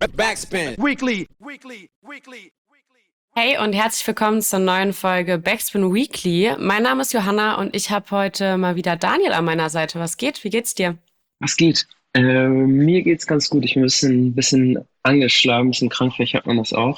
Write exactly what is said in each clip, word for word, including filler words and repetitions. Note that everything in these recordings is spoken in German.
Backspin. Weekly. Weekly. Weekly. Hey und herzlich willkommen zur neuen Folge Backspin Weekly. Mein Name ist Johanna und ich habe heute mal wieder Daniel an meiner Seite. Was geht? Wie geht's dir? Was geht? Äh, mir geht's ganz gut. Ich bin ein bisschen, bisschen angeschlagen, ein bisschen krank, vielleicht hat man das auch.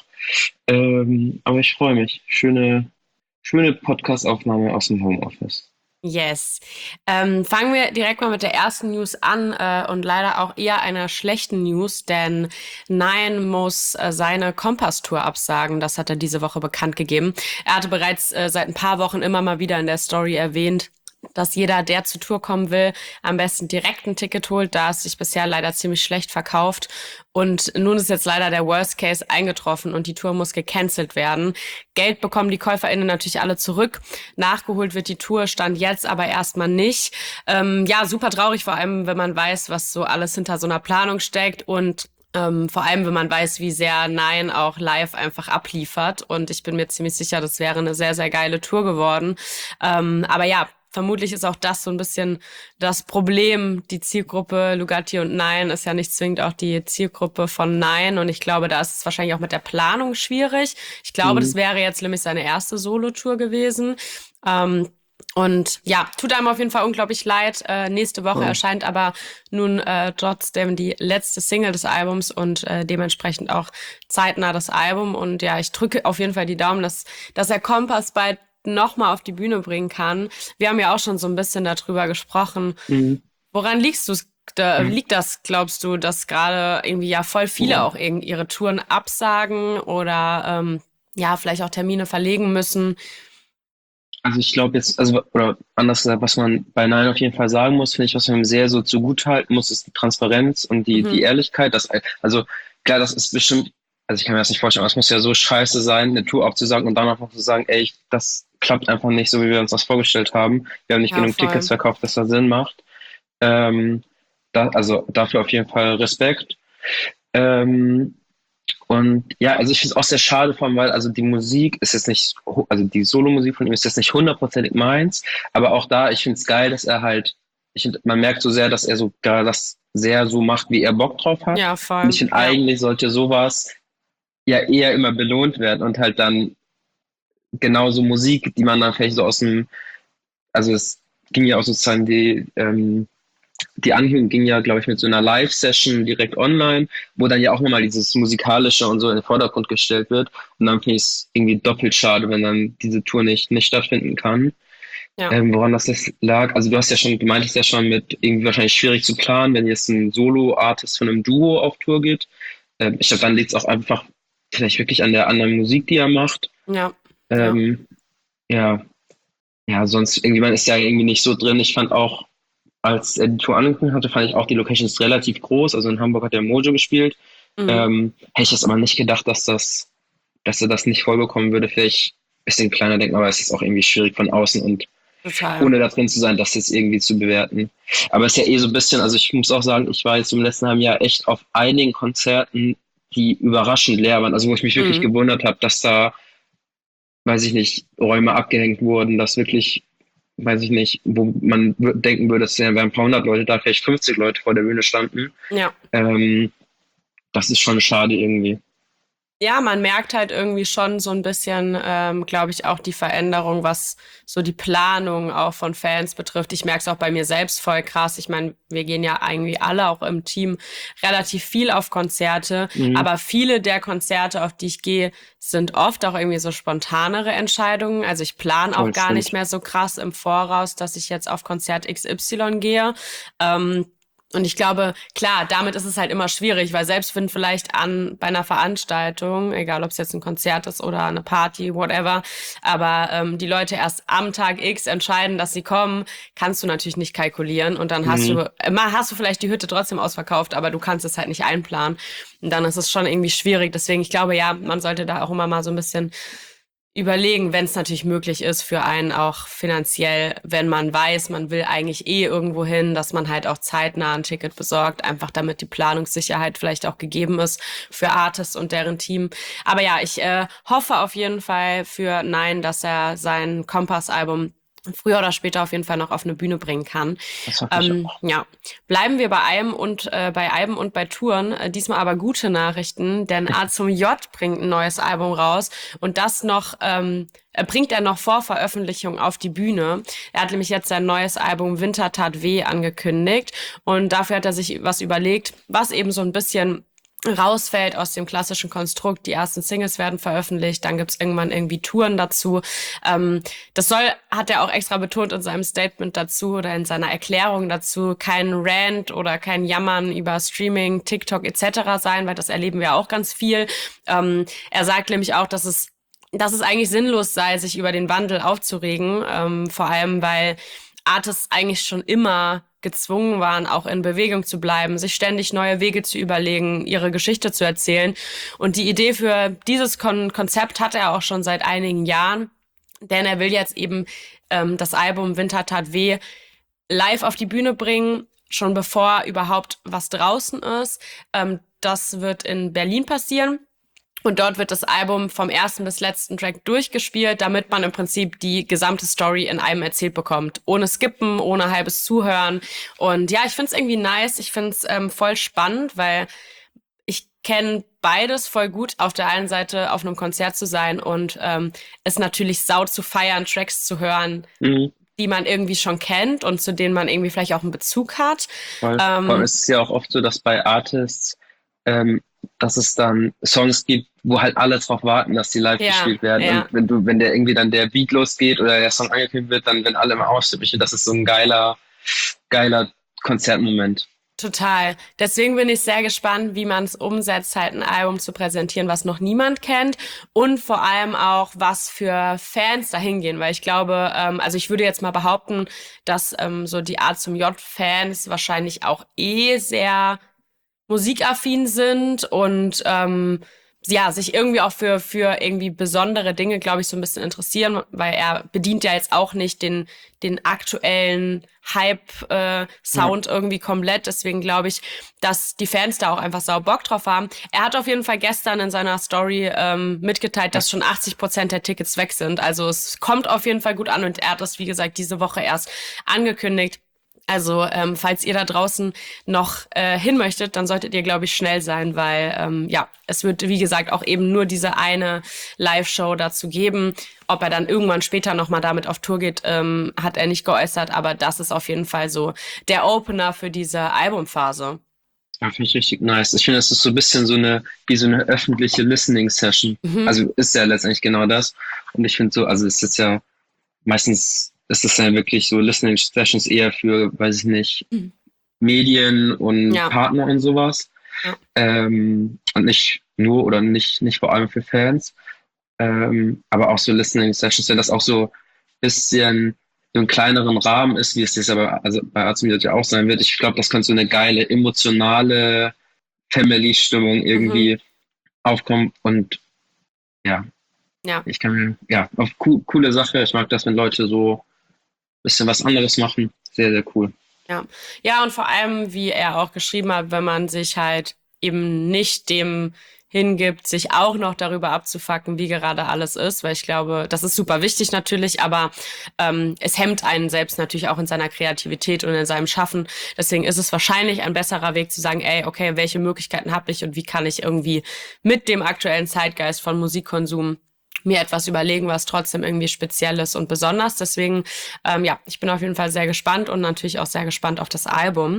Ähm, aber ich freue mich. Schöne, schöne Podcast-Aufnahme aus dem Homeoffice. Yes. Ähm, fangen wir direkt mal mit der ersten News an äh, und leider auch eher einer schlechten News, denn Nine muss äh, seine Kompass-Tour absagen. Das hat er diese Woche bekannt gegeben. Er hatte bereits äh, seit ein paar Wochen immer mal wieder in der Story erwähnt, dass jeder, der zur Tour kommen will, am besten direkt ein Ticket holt, da es sich bisher leider ziemlich schlecht verkauft. Und nun ist jetzt leider der Worst Case eingetroffen und die Tour muss gecancelt werden. Geld bekommen die KäuferInnen natürlich alle zurück. Nachgeholt wird die Tour, stand jetzt aber erstmal nicht. Ähm, ja, super traurig, vor allem, wenn man weiß, was so alles hinter so einer Planung steckt und ähm, vor allem, wenn man weiß, wie sehr Nine auch live einfach abliefert. Und ich bin mir ziemlich sicher, das wäre eine sehr, sehr geile Tour geworden. Ähm, aber ja, vermutlich ist auch das so ein bisschen das Problem. Die Zielgruppe Lugatti und Nine ist ja nicht zwingend auch die Zielgruppe von Nine. Und ich glaube, da ist es wahrscheinlich auch mit der Planung schwierig. Ich glaube, das Mhm. wäre jetzt nämlich seine erste Solo-Tour gewesen. Ähm, und ja, tut einem auf jeden Fall unglaublich leid. Äh, nächste Woche Voll. erscheint aber nun äh, trotzdem die letzte Single des Albums und äh, dementsprechend auch zeitnah das Album. Und ja, ich drücke auf jeden Fall die Daumen, dass, dass er Kompass bald nochmal auf die Bühne bringen kann. Wir haben ja auch schon so ein bisschen darüber gesprochen. Mhm. Woran liegst du, da, Mhm. liegt das, glaubst du, dass gerade irgendwie ja voll viele Boah. auch irgendwie ihre Touren absagen oder ähm, ja, vielleicht auch Termine verlegen müssen? Also ich glaube jetzt, also oder anders gesagt, was man bei Nine auf jeden Fall sagen muss, finde ich, was man ihm sehr so zugutehalten muss, ist die Transparenz und die, die Mhm. Ehrlichkeit. Dass, also klar, das ist bestimmt, also ich kann mir das nicht vorstellen, aber es muss ja so scheiße sein, eine Tour abzusagen und dann einfach zu sagen, ey, das klappt einfach nicht so, wie wir uns das vorgestellt haben. Wir haben nicht Ja, genug Tickets voll. verkauft, dass das Sinn macht. Ähm, da, also dafür auf jeden Fall Respekt. Ähm, und ja, also ich finde es auch sehr schade, vor allem, weil also die Musik ist jetzt nicht, hu- also die Solo-Musik von ihm ist jetzt nicht hundertprozentig meins, aber auch da, ich finde es geil, dass er halt, ich find, man merkt so sehr, dass er sogar das sehr so macht, wie er Bock drauf hat. Ja, Und ich voll. finde Ja. eigentlich sollte sowas ja eher immer belohnt werden und halt dann genauso Musik, die man dann vielleicht so aus dem, also es ging ja auch sozusagen die, ähm, die Ankündigung ging ja, glaube ich, mit so einer Live-Session direkt online, wo dann ja auch nochmal dieses Musikalische und so in den Vordergrund gestellt wird. Und dann finde ich es irgendwie doppelt schade, wenn dann diese Tour nicht, nicht stattfinden kann. Ja. Ähm, woran das jetzt lag, also du hast ja schon, du meintest ja schon mit irgendwie wahrscheinlich schwierig zu planen, wenn jetzt ein Solo-Artist von einem Duo auf Tour geht. Ähm, ich glaube, dann liegt es auch einfach vielleicht wirklich an der anderen Musik, die er macht. Ja. Ja. Ähm, ja, ja, sonst irgendwie, man ist ja irgendwie nicht so drin. Ich fand auch, als er die Tour angekündigt hatte, fand ich auch die Locations relativ groß. Also in Hamburg hat er Mojo gespielt. Mhm. Ähm, hätte ich jetzt aber nicht gedacht, dass das, dass er das nicht vollbekommen würde. Vielleicht ein bisschen kleiner denken, aber es ist auch irgendwie schwierig von außen und Total. ohne da drin zu sein, das jetzt irgendwie zu bewerten. Aber es ist ja eh so ein bisschen, also ich muss auch sagen, ich war jetzt im letzten halben Jahr echt auf einigen Konzerten, die überraschend leer waren. Also wo ich mich wirklich Mhm. gewundert habe, dass da, weiß ich nicht, Räume abgehängt wurden, dass wirklich, weiß ich nicht, wo man wür- denken würde, es wären ein paar hundert Leute da, vielleicht fünfzig Leute vor der Bühne standen. Ja. Ähm, das ist schon schade irgendwie. Ja, man merkt halt irgendwie schon so ein bisschen, ähm, glaube ich, auch die Veränderung, was so die Planung auch von Fans betrifft. Ich merke es auch bei mir selbst voll krass. Ich meine, wir gehen ja irgendwie alle auch im Team relativ viel auf Konzerte, Mhm. aber viele der Konzerte, auf die ich gehe, sind oft auch irgendwie so spontanere Entscheidungen. Also ich plane auch Voll gar nicht stimmt. mehr so krass im Voraus, dass ich jetzt auf Konzert X Y gehe. Ähm, Und ich glaube, klar, damit ist es halt immer schwierig, weil selbst wenn vielleicht an bei einer Veranstaltung, egal ob es jetzt ein Konzert ist oder eine Party, whatever, aber ähm, die Leute erst am Tag X entscheiden, dass sie kommen, kannst du natürlich nicht kalkulieren und dann hast Mhm. du, immer hast du vielleicht die Hütte trotzdem ausverkauft, aber du kannst es halt nicht einplanen und dann ist es schon irgendwie schwierig. Deswegen, ich glaube, ja, man sollte da auch immer mal so ein bisschen überlegen, wenn es natürlich möglich ist für einen auch finanziell, wenn man weiß, man will eigentlich eh irgendwo hin, dass man halt auch zeitnah ein Ticket besorgt, einfach damit die Planungssicherheit vielleicht auch gegeben ist für Artists und deren Team. Aber ja, ich äh, hoffe auf jeden Fall für Nein, dass er sein Kompass-Album früher oder später auf jeden Fall noch auf eine Bühne bringen kann. Das hoffe ich Ähm, auch. ja, bleiben wir bei Alben und äh, bei Alben und bei Touren. Äh, diesmal aber gute Nachrichten, denn A zum J bringt ein neues Album raus und das noch ähm, äh, bringt er noch vor Veröffentlichung auf die Bühne. Er hat nämlich jetzt sein neues Album Winter tat weh angekündigt und dafür hat er sich was überlegt, was eben so ein bisschen rausfällt aus dem klassischen Konstrukt. Die ersten Singles werden veröffentlicht, dann gibt's irgendwann irgendwie Touren dazu. Ähm, das soll, hat er auch extra betont in seinem Statement dazu oder in seiner Erklärung dazu, kein Rant oder kein Jammern über Streaming, TikTok et cetera sein, weil das erleben wir auch ganz viel. Ähm, er sagt nämlich auch, dass es dass es eigentlich sinnlos sei, sich über den Wandel aufzuregen, ähm, vor allem weil Artists eigentlich schon immer gezwungen waren, auch in Bewegung zu bleiben, sich ständig neue Wege zu überlegen, ihre Geschichte zu erzählen. Und die Idee für dieses Kon- Konzept hat er auch schon seit einigen Jahren, denn er will jetzt eben ähm, das Album Winter tat weh live auf die Bühne bringen, schon bevor überhaupt was draußen ist. Ähm, das wird in Berlin passieren. Und dort wird das Album vom ersten bis letzten Track durchgespielt, damit man im Prinzip die gesamte Story in einem erzählt bekommt. Ohne Skippen, ohne halbes Zuhören. Und ja, ich find's irgendwie nice. Ich find's ähm, voll spannend, weil ich kenne beides voll gut. Auf der einen Seite auf einem Konzert zu sein und ähm, es natürlich sau zu feiern, Tracks zu hören, Mhm. die man irgendwie schon kennt und zu denen man irgendwie vielleicht auch einen Bezug hat. Voll. Vor allem Ähm, ist es ja auch oft so, dass bei Artists, ähm, dass es dann Songs gibt, wo halt alle drauf warten, dass die live ja, gespielt werden. ja. Und wenn du, wenn der irgendwie dann der Beat losgeht oder der Song angekündigt wird, dann wenn alle immer ausstippen, das ist so ein geiler, geiler Konzertmoment. Total. Deswegen bin ich sehr gespannt, wie man es umsetzt, halt ein Album zu präsentieren, was noch niemand kennt und vor allem auch, was für Fans dahin gehen, weil ich glaube, ähm, also ich würde jetzt mal behaupten, dass ähm, so die A zum J-Fans wahrscheinlich auch eh sehr musikaffin sind und ähm, ja, sich irgendwie auch für für irgendwie besondere Dinge, glaube ich, so ein bisschen interessieren, weil er bedient ja jetzt auch nicht den den aktuellen Hype-Sound äh, irgendwie komplett. Deswegen glaube ich, dass die Fans da auch einfach sau Bock drauf haben. Er hat auf jeden Fall gestern in seiner Story ähm, mitgeteilt, dass schon achtzig Prozent der Tickets weg sind. Also es kommt auf jeden Fall gut an und er hat das, wie gesagt, diese Woche erst angekündigt. Also ähm, falls ihr da draußen noch äh, hin möchtet, dann solltet ihr, glaube ich, schnell sein, weil ähm, ja, es wird, wie gesagt, auch eben nur diese eine Live-Show dazu geben. Ob er dann irgendwann später nochmal damit auf Tour geht, ähm, hat er nicht geäußert, aber das ist auf jeden Fall so der Opener für diese Albumphase. Ja, finde ich richtig nice. Ich finde, das ist so ein bisschen so eine, wie so eine öffentliche Listening-Session. Mhm. Also ist ja letztendlich genau das. Und ich finde so, also ist jetzt ja meistens ist es ja wirklich so Listening Sessions eher für, weiß ich nicht, Mhm. Medien und Ja. Partner und sowas. Ja. Ähm, und nicht nur oder nicht, nicht vor allem für Fans. Ähm, aber auch so Listening Sessions, wenn das auch so ein bisschen so einen kleineren Rahmen ist, wie es jetzt aber also bei Azumir ja auch sein wird. Ich glaube, das könnte so eine geile, emotionale Family-Stimmung irgendwie Mhm. aufkommen. Und ja, Ja. ich kann mir, ja, auf co coole Sache. Ich mag das, wenn Leute so ein bisschen was anderes machen. Sehr, sehr cool. Ja. Ja, und vor allem, wie er auch geschrieben hat, wenn man sich halt eben nicht dem hingibt, sich auch noch darüber abzufacken, wie gerade alles ist, weil ich glaube, das ist super wichtig natürlich, aber ähm, es hemmt einen selbst natürlich auch in seiner Kreativität und in seinem Schaffen. Deswegen ist es wahrscheinlich ein besserer Weg zu sagen, ey, okay, welche Möglichkeiten habe ich und wie kann ich irgendwie mit dem aktuellen Zeitgeist von Musikkonsum mir etwas überlegen, was trotzdem irgendwie speziell ist und besonders. Deswegen, ähm, ja, ich bin auf jeden Fall sehr gespannt und natürlich auch sehr gespannt auf das Album.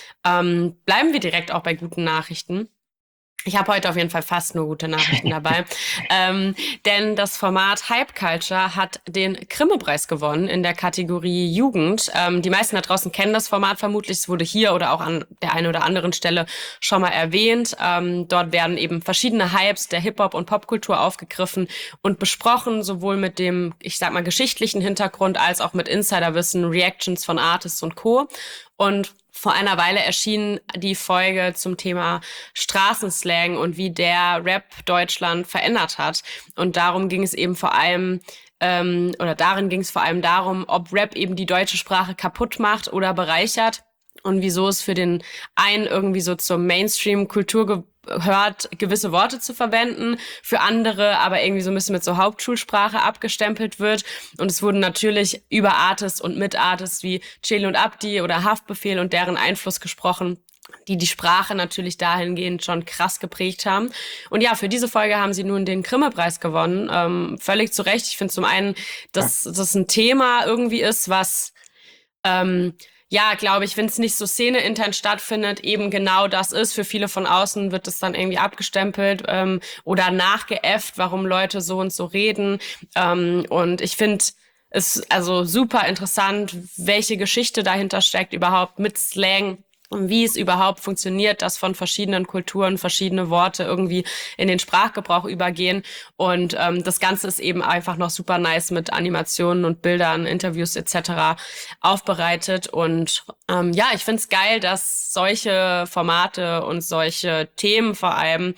Ähm, bleiben wir direkt auch bei guten Nachrichten. Ich habe heute auf jeden Fall fast nur gute Nachrichten dabei. ähm, denn das Format Hype Culture hat den Grimme-Preis gewonnen in der Kategorie Jugend. Ähm, die meisten da draußen kennen das Format vermutlich. Es wurde hier oder auch an der einen oder anderen Stelle schon mal erwähnt. Ähm, dort werden eben verschiedene Hypes der Hip-Hop- und Popkultur aufgegriffen und besprochen, sowohl mit dem, ich sag mal, geschichtlichen Hintergrund als auch mit Insiderwissen, Reactions von Artists und Co. Und vor einer Weile erschien die Folge zum Thema Straßenslang und wie der Rap Deutschland verändert hat. Und darum ging es eben vor allem, ähm, oder darin ging es vor allem darum, ob Rap eben die deutsche Sprache kaputt macht oder bereichert. und wieso es für den einen irgendwie so zur Mainstream-Kultur gehört, gewisse Worte zu verwenden, für andere aber irgendwie so ein bisschen mit so Hauptschulsprache abgestempelt wird. Und es wurden natürlich über Artists und mit Artists wie Celi und Abdi oder Haftbefehl und deren Einfluss gesprochen, die die Sprache natürlich dahingehend schon krass geprägt haben. Und ja, für diese Folge haben sie nun den Grimme-Preis gewonnen. Ähm, völlig zu Recht. Ich finde zum einen, dass das ein Thema irgendwie ist, was ähm, ja, glaube ich, wenn es nicht so szeneintern stattfindet, eben genau das ist. Für viele von außen wird es dann irgendwie abgestempelt ähm, oder nachgeäfft, warum Leute so und so reden. Ähm, und ich finde es also super interessant, welche Geschichte dahinter steckt überhaupt mit Slang. Und wie es überhaupt funktioniert, dass von verschiedenen Kulturen verschiedene Worte irgendwie in den Sprachgebrauch übergehen. Und ähm, das Ganze ist eben einfach noch super nice mit Animationen und Bildern, Interviews et cetera aufbereitet. Und ähm, ja, ich find's geil, dass solche Formate und solche Themen vor allem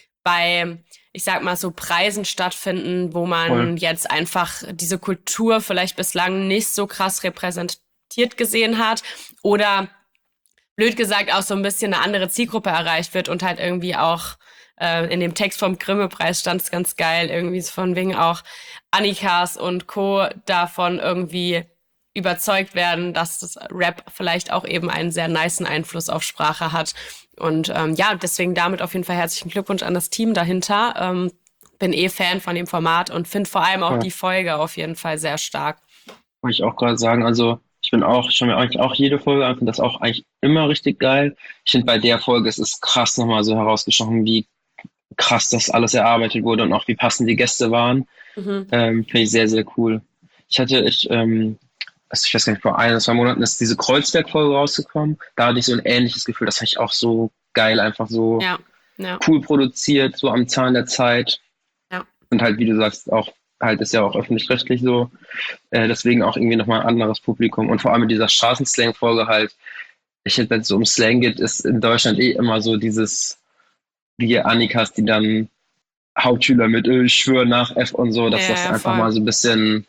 bei, ich sag mal, so Preisen stattfinden, wo man Voll. jetzt einfach diese Kultur vielleicht bislang nicht so krass repräsentiert gesehen hat oder blöd gesagt auch so ein bisschen eine andere Zielgruppe erreicht wird und halt irgendwie auch äh, in dem Text vom Grimme-Preis stand es ganz geil, irgendwie so von wegen auch Annikas und Co. davon irgendwie überzeugt werden, dass das Rap vielleicht auch eben einen sehr nicen Einfluss auf Sprache hat. Und ähm, ja, deswegen damit auf jeden Fall herzlichen Glückwunsch an das Team dahinter. Ähm, bin eh Fan von dem Format und finde vor allem auch Ja. die Folge auf jeden Fall sehr stark. Wollte ich auch gerade sagen, also ich bin auch, schon mir eigentlich auch jede Folge an, finde das auch eigentlich immer richtig geil. Ich finde bei der Folge, es ist krass nochmal so herausgestochen, wie krass das alles erarbeitet wurde und auch wie passend die Gäste waren. Mhm. Ähm, finde ich sehr, sehr cool. Ich hatte, ich, ähm, also ich weiß gar nicht, vor ein, zwei Monaten ist diese Kreuzberg-Folge rausgekommen. Da hatte ich so ein ähnliches Gefühl, das fand ich auch so geil, einfach so Ja, ja, cool produziert, so am Zahn der Zeit. ja. Und halt, wie du sagst, auch halt ist ja auch öffentlich-rechtlich so. Äh, deswegen auch irgendwie nochmal ein anderes Publikum. Und vor allem mit dieser Straßenslang-Folge halt, ich finde, wenn es so um Slang geht, ist in Deutschland eh immer so dieses, wie Annikas, die dann Hauptschüler mit Öl, ich schwöre nach F und so, dass Ja, das ja, einfach voll. mal so ein bisschen,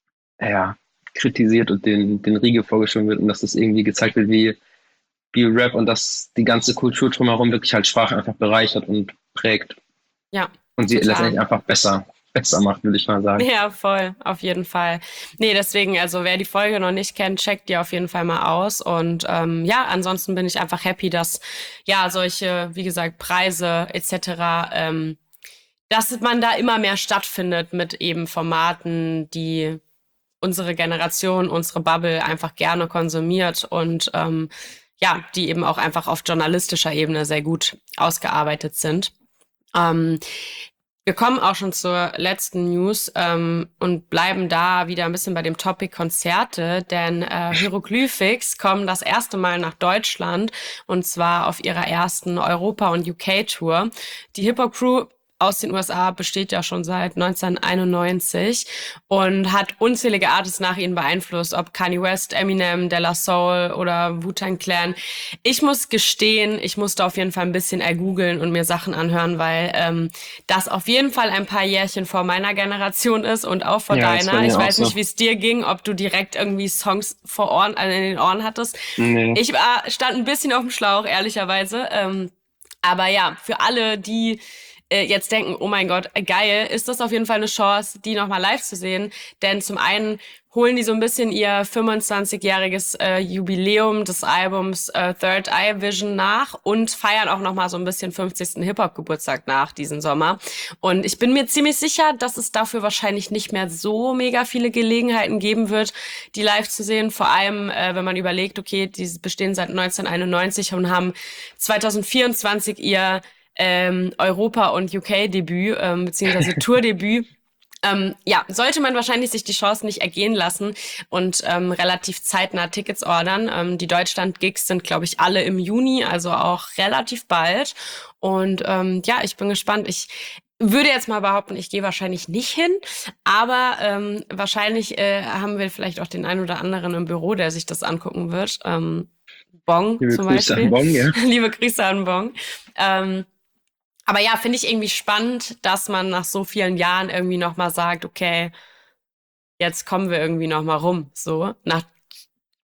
ja, kritisiert und den, den Riegel vorgeschoben wird und dass das irgendwie gezeigt wird, wie, wie Rap und dass die ganze Kultur drumherum wirklich halt Sprache einfach bereichert und prägt Ja, und sie total. letztendlich einfach besser, besser macht, würde ich mal sagen. Ja, voll, auf jeden Fall. Nee, deswegen, also wer die Folge noch nicht kennt, checkt die auf jeden Fall mal aus. Und ähm, ja, ansonsten bin ich einfach happy, dass ja solche, wie gesagt, Preise et cetera, ähm, dass man da immer mehr stattfindet mit eben Formaten, die unsere Generation, unsere Bubble einfach gerne konsumiert und ähm, ja, die eben auch einfach auf journalistischer Ebene sehr gut ausgearbeitet sind. Ähm, Wir kommen auch schon zur letzten News ähm, und bleiben da wieder ein bisschen bei dem Topic Konzerte, denn äh, Hieroglyphics kommen das erste Mal nach Deutschland und zwar auf ihrer ersten Europa- und U K-Tour. Die Hip-Hop-Crew aus den U S A besteht ja schon seit neunzehnhunderteinundneunzig und hat unzählige Artists nach ihnen beeinflusst, ob Kanye West, Eminem, De La Soul oder Wu-Tang Clan. Ich muss gestehen, ich musste auf jeden Fall ein bisschen ergoogeln und mir Sachen anhören, weil ähm, das auf jeden Fall ein paar Jährchen vor meiner Generation ist und auch vor Ja, ist bei deiner. Ich mir auch weiß so. nicht, wie es dir ging, ob du direkt irgendwie Songs vor Ohren, also in den Ohren hattest. Nee. Ich war, stand ein bisschen auf dem Schlauch, ehrlicherweise. Ähm, aber ja, für alle, die äh, jetzt denken, oh mein Gott, geil, ist das auf jeden Fall eine Chance, die nochmal live zu sehen. Denn zum einen holen die so ein bisschen ihr fünfundzwanzigjähriges äh, Jubiläum des Albums äh, Third Eye Vision nach und feiern auch nochmal so ein bisschen fünfzigsten Hip-Hop-Geburtstag nach diesen Sommer. Und ich bin mir ziemlich sicher, dass es dafür wahrscheinlich nicht mehr so mega viele Gelegenheiten geben wird, die live zu sehen. Vor allem, äh, wenn man überlegt, okay, die bestehen seit neunzehnhunderteinundneunzig und haben zweitausendvierundzwanzig ihr ähm, Europa- und U K-Debüt, ähm, beziehungsweise Tour-Debüt. Ähm, ja, sollte man wahrscheinlich sich die Chance nicht ergehen lassen und ähm, relativ zeitnah Tickets ordern. Ähm, die Deutschland-Gigs sind, glaube ich, alle im Juni, also auch relativ bald. Und ähm, ja, ich bin gespannt. Ich würde jetzt mal behaupten, ich gehe wahrscheinlich nicht hin, aber ähm, wahrscheinlich äh, haben wir vielleicht auch den einen oder anderen im Büro, der sich das angucken wird. Ähm, Bong Liebe zum Grüße Beispiel. an Bong, ja. Liebe Grüße an Bong. Ähm, aber ja, finde ich irgendwie spannend, dass man nach so vielen Jahren irgendwie nochmal sagt, okay, jetzt kommen wir irgendwie nochmal rum, so, nach,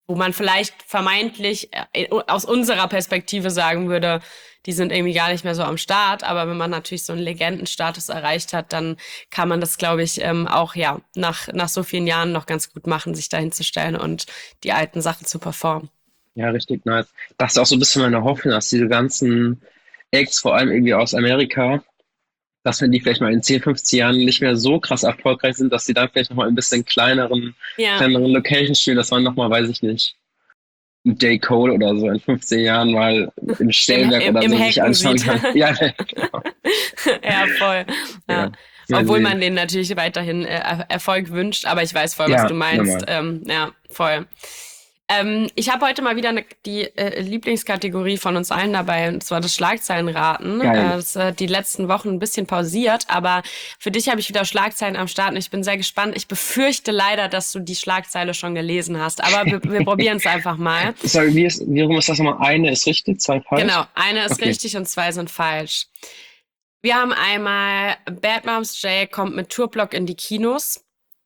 wo man vielleicht vermeintlich äh, aus unserer Perspektive sagen würde, die sind irgendwie gar nicht mehr so am Start. Aber wenn man natürlich so einen Legendenstatus erreicht hat, dann kann man das, glaube ich, ähm, auch ja nach, nach so vielen Jahren noch ganz gut machen, sich dahin zu stellen und die alten Sachen zu performen. Ja, richtig nice. Das ist auch so ein bisschen meine Hoffnung, dass diese ganzen Acts, vor allem irgendwie aus Amerika, dass wenn die vielleicht mal in zehn, fünfzehn Jahren nicht mehr so krass erfolgreich sind, dass die dann vielleicht nochmal ein bisschen kleineren, Ja, kleineren Locations spielen, dass man nochmal, weiß ich nicht, J. Cole oder so in fünfzehn Jahren mal im im, Stellwerk im, oder im so sich Hacken anschauen sieht. kann. Ja, genau. Ja, voll. Ja. Ja. Mal Obwohl sehen. man denen natürlich weiterhin äh, Er- Erfolg wünscht, aber ich weiß voll, was Ja, du meinst. normal. Ähm, ja, voll. Ähm, ich habe heute mal wieder ne, die äh, Lieblingskategorie von uns allen dabei, und zwar das Schlagzeilenraten. Äh, Geil. das hat die letzten Wochen ein bisschen pausiert, aber für dich habe ich wieder Schlagzeilen am Start und ich bin sehr gespannt. Ich befürchte leider, dass du die Schlagzeile schon gelesen hast, aber wir, wir probieren es einfach mal. Sorry, wie, ist, wie rum ist das nochmal? Eine ist richtig, zwei falsch? Genau, eine ist Okay. richtig und zwei sind falsch. Wir haben einmal Bad Moms J kommt mit Tourblock in die Kinos.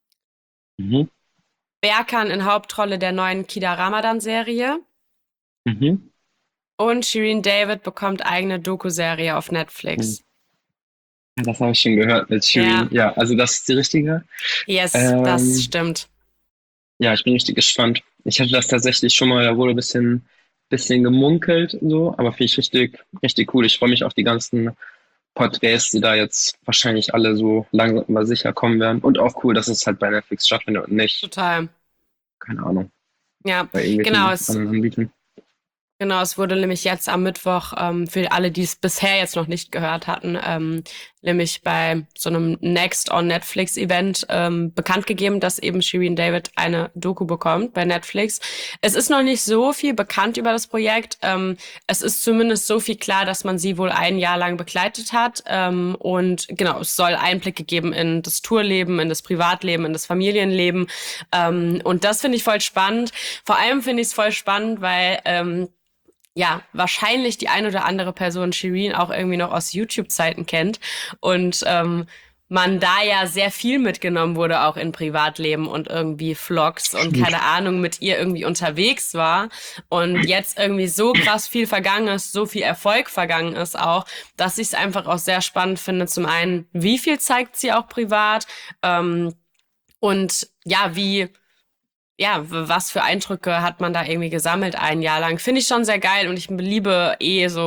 Mhm. Berkan in Hauptrolle der neuen Kida Ramadan-Serie. Mhm. Und Shirin David bekommt eigene Doku-Serie auf Netflix. Ja, das habe ich schon gehört mit Shirin. Ja. Ja, also das ist die richtige. Yes, Ähm, das stimmt. Ja, ich bin richtig gespannt. Ich hatte das tatsächlich schon mal, da wurde ein bisschen, bisschen gemunkelt, so, aber finde ich richtig, richtig cool. Ich freue mich auf die ganzen Porträts, die da jetzt wahrscheinlich alle so langsam aber sicher kommen werden. Und auch cool, dass es halt bei Netflix stattfindet und nicht, Total. keine Ahnung, Ja, bei irgendwelchen genau. Es, anderen Anbietern. genau, es wurde nämlich jetzt am Mittwoch, ähm, für alle, die es bisher jetzt noch nicht gehört hatten, ähm, nämlich bei so einem Next on Netflix Event ähm, bekannt gegeben, dass eben Shirin David eine Doku bekommt bei Netflix. Es ist noch nicht so viel bekannt über das Projekt. Ähm, es ist zumindest so viel klar, dass man sie wohl ein Jahr lang begleitet hat. Ähm, und genau, es soll Einblicke geben in das Tourleben, in das Privatleben, in das Familienleben. Ähm, und das finde ich voll spannend. Vor allem finde ich es voll spannend, weil ähm, ja, wahrscheinlich die ein oder andere Person Shirin auch irgendwie noch aus YouTube-Zeiten kennt und ähm, man da ja sehr viel mitgenommen wurde, auch in Privatleben und irgendwie Vlogs und keine Ahnung, mit ihr irgendwie unterwegs war und jetzt irgendwie so krass viel vergangen ist, so viel Erfolg vergangen ist auch, dass ich es einfach auch sehr spannend finde. Zum einen, wie viel zeigt sie auch privat ähm, und ja, wie ja, w- was für Eindrücke hat man da irgendwie gesammelt ein Jahr lang? Finde ich schon sehr geil und ich liebe eh so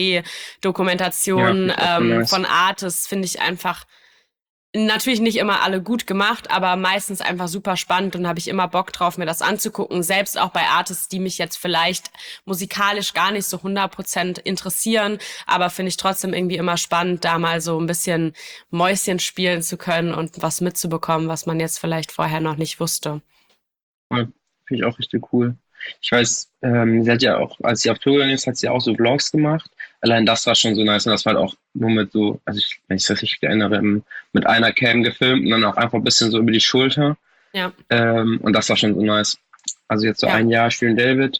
Ja, Porträtdokumentationen finde ich auch voll ähm, nice. von Artists, finde ich einfach natürlich nicht immer alle gut gemacht, aber meistens einfach super spannend und habe ich immer Bock drauf, mir das anzugucken. Selbst auch bei Artists, die mich jetzt vielleicht musikalisch gar nicht so hundert Prozent interessieren, aber finde ich trotzdem irgendwie immer spannend, da mal so ein bisschen Mäuschen spielen zu können und was mitzubekommen, was man jetzt vielleicht vorher noch nicht wusste. Voll. Finde ich auch richtig cool. Ich weiß, ähm, sie hat ja auch, als sie auf Tour gegangen ist, hat sie auch so Vlogs gemacht. Allein das war schon so nice und das war halt auch nur mit so, also ich, wenn ich das richtig erinnere, im, mit einer Cam gefilmt und dann auch einfach ein bisschen so über die Schulter. Ja, Ähm, und das war schon so nice. Also jetzt so ja. ein Jahr Shirin David,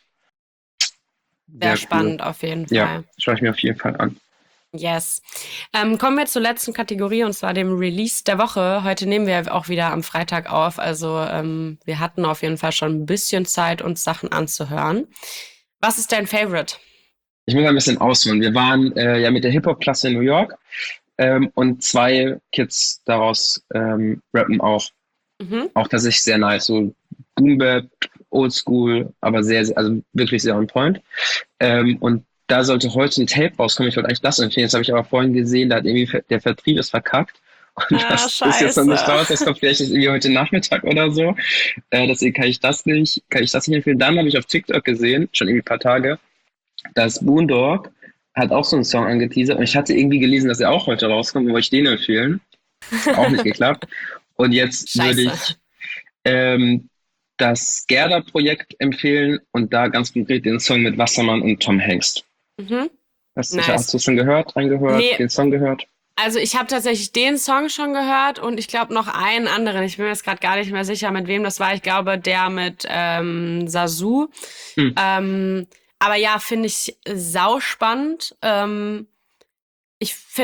Sehr sehr cool. spannend auf jeden Ja, Fall. schaue ich mir auf jeden Fall an. Yes. Ähm, kommen wir zur letzten Kategorie und zwar dem Release der Woche. Heute nehmen wir auch wieder am Freitag auf. Also ähm, wir hatten auf jeden Fall schon ein bisschen Zeit, uns Sachen anzuhören. Was ist dein Favorite? Ich muss ein bisschen ausholen. Wir waren äh, ja mit der Hip-Hop-Klasse in New York ähm, und zwei Kids daraus ähm, rappen auch. Mhm. Auch tatsächlich sehr nice. So Boom Bap, Oldschool, aber sehr, sehr, also wirklich sehr on point. Ähm, und da sollte heute ein Tape rauskommen. Ich wollte eigentlich das empfehlen. Jetzt habe ich aber vorhin gesehen, da hat irgendwie ver- der Vertrieb ist verkackt. Und Ah, das ist jetzt noch scheiße. nicht raus. Das kommt vielleicht jetzt irgendwie heute Nachmittag oder so. Äh, deswegen kann ich das nicht, kann ich das nicht empfehlen. Dann habe ich auf TikTok gesehen, schon irgendwie ein paar Tage, dass Boondog hat auch so einen Song angeteasert. Und ich hatte irgendwie gelesen, dass er auch heute rauskommt. Und wollte ich den empfehlen. Ist auch nicht geklappt. Und jetzt würde Scheiße. ich ähm, das Gerda-Projekt empfehlen und da ganz konkret den Song mit Wassermann und Tom Hanks. Mhm. Hast, Nice. hast du schon gehört, reingehört, Nee. den Song gehört? Also ich habe tatsächlich den Song schon gehört und ich glaube noch einen anderen. Ich bin mir jetzt gerade gar nicht mehr sicher, mit wem das war. Ich glaube, der mit ähm, Sasu. Hm. Ähm, aber ja, finde ich sauspannend. Ähm, ich finde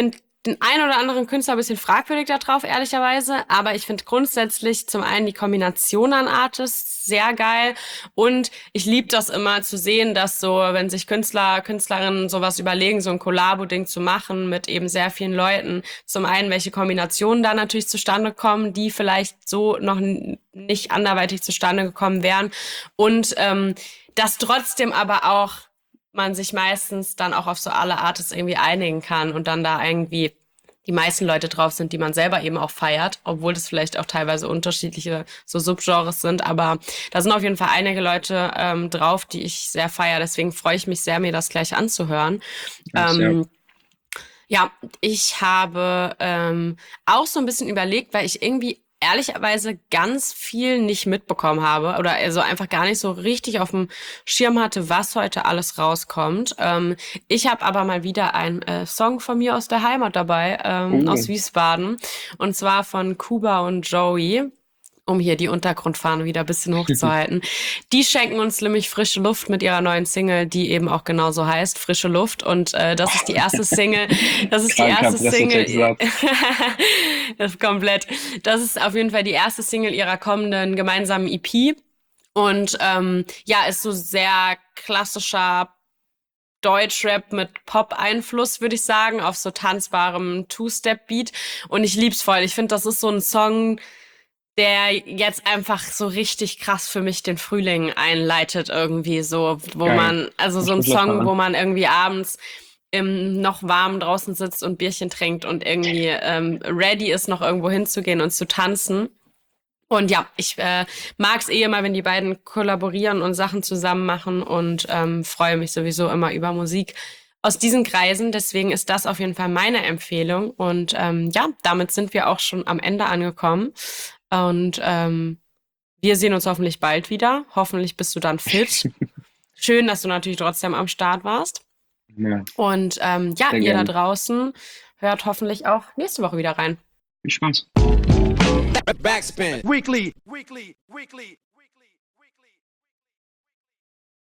den einen oder anderen Künstler ein bisschen fragwürdig da drauf, ehrlicherweise. Aber ich finde grundsätzlich zum einen die Kombination an Artists sehr geil. Und ich liebe das immer zu sehen, dass so, wenn sich Künstler, Künstlerinnen sowas überlegen, so ein Kollabo-Ding zu machen mit eben sehr vielen Leuten. Zum einen, welche Kombinationen da natürlich zustande kommen, die vielleicht so noch n- nicht anderweitig zustande gekommen wären. Und ähm, dass trotzdem aber auch man sich meistens dann auch auf so alle Artists irgendwie einigen kann und dann da irgendwie die meisten Leute drauf sind, die man selber eben auch feiert, obwohl das vielleicht auch teilweise unterschiedliche so Subgenres sind. Aber da sind auf jeden Fall einige Leute ähm, drauf, die ich sehr feiere. Deswegen freue ich mich sehr, mir das gleich anzuhören. Nice, ja. Ähm, ja, ich habe ähm, auch so ein bisschen überlegt, weil ich irgendwie ehrlicherweise ganz viel nicht mitbekommen habe oder also einfach gar nicht so richtig auf dem Schirm hatte, was heute alles rauskommt. Ähm, ich habe aber mal wieder einen äh, Song von mir aus der Heimat dabei, ähm, Oh. aus Wiesbaden, und zwar von Kuba und Joey, um hier die Untergrundfahne wieder ein bisschen hochzuhalten. Die schenken uns nämlich frische Luft mit ihrer neuen Single, die eben auch genauso heißt, Frische Luft. Und äh, das ist die erste Single. Das ist die Kranker erste Single. Pressetextsatz. Das ist komplett. Das ist auf jeden Fall die erste Single ihrer kommenden gemeinsamen E P. Und ähm, ja, ist so sehr klassischer Deutschrap mit Pop-Einfluss, würde ich sagen, auf so tanzbarem Two-Step-Beat. Und ich lieb's voll. Ich finde, das ist so ein Song, der jetzt einfach so richtig krass für mich den Frühling einleitet irgendwie so, wo Geil. man, also so ein Ich muss Song, losfahren. wo man irgendwie abends im noch warm draußen sitzt und Bierchen trinkt und irgendwie ähm, ready ist, noch irgendwo hinzugehen und zu tanzen. Und ja, ich äh, mag es eh immer, wenn die beiden kollaborieren und Sachen zusammen machen und ähm, freue mich sowieso immer über Musik aus diesen Kreisen. Deswegen ist das auf jeden Fall meine Empfehlung. Und ähm, ja, damit sind wir auch schon am Ende angekommen. Und ähm, wir sehen uns hoffentlich bald wieder. Hoffentlich bist du dann fit. Schön, dass du natürlich trotzdem am Start warst. Ja, Und ähm, ja, sehr ihr da gerne. draußen hört hoffentlich auch nächste Woche wieder rein. Viel Spaß. Backspin. Weekly. Weekly. Weekly.